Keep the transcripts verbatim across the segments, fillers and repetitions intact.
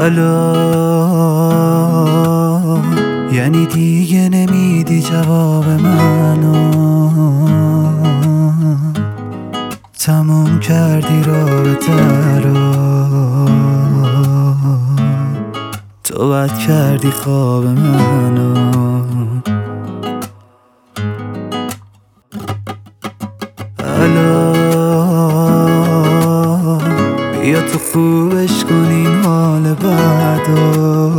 الو، یعنی دیگه نمیدی جواب منو، تموم کردی رابطه رو، تو بد کردی خواب منو. الو، بیا تو خوبش کن این حال بعدو،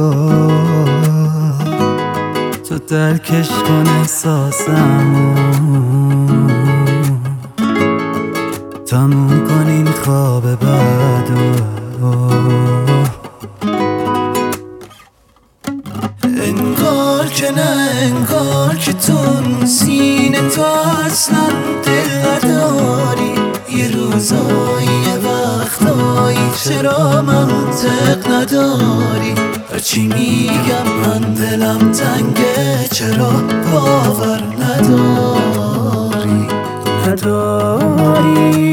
تو درکش کن احساسمو، تموم کن این خواب بعدو. انگار که نه انگار که تو سینه تو اصلا دل نداری، یه روزایی یه وقتایی چرا منطق نداری، هرچی میگم من دلم تنگه چرا باور نداری نداری.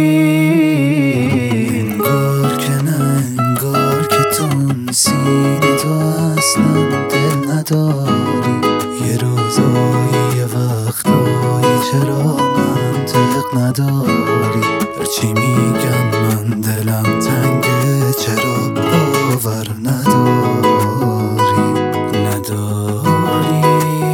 انگار که نه انگار که تو سینه تو اصلا دل نداری، یه روزایی یه وقتایی چرا منطق نداری، هرچی میگم من دلم تنگه چرا باور نداری نداری.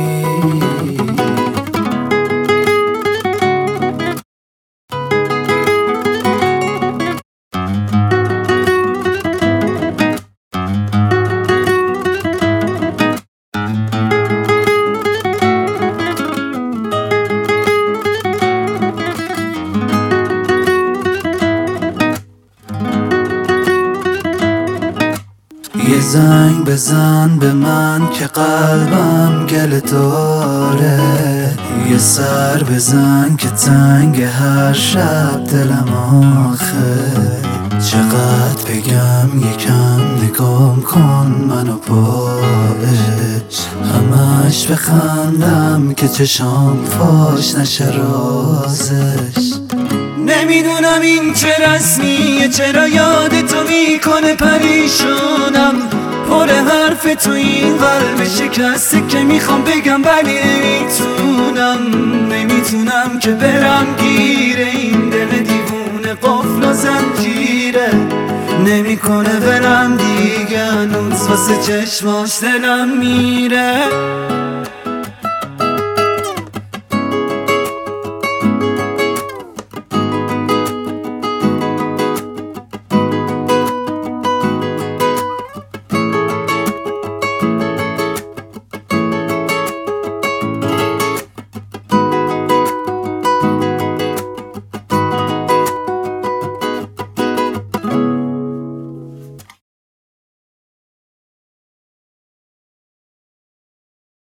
یه زنگ بزن به من که قلبم گله داره، یه سر بزن که تنگ هر شب دلم آخه، چقدر بگم یکم نگام کن منو باش، همش بخندم که چشام فاش نشه رازش. نمیدونم این چه رسمیه، چرا یاد تو میکنه پریشونم، پر حرف تو این قلب شکسته که میخوام بگم ولی نمیتونم، نمیتونم که برم گیره این دل دیوونه قفل و زنجیره، نمیکنه برم دیگه هنوز واسه چشماش دلم میره.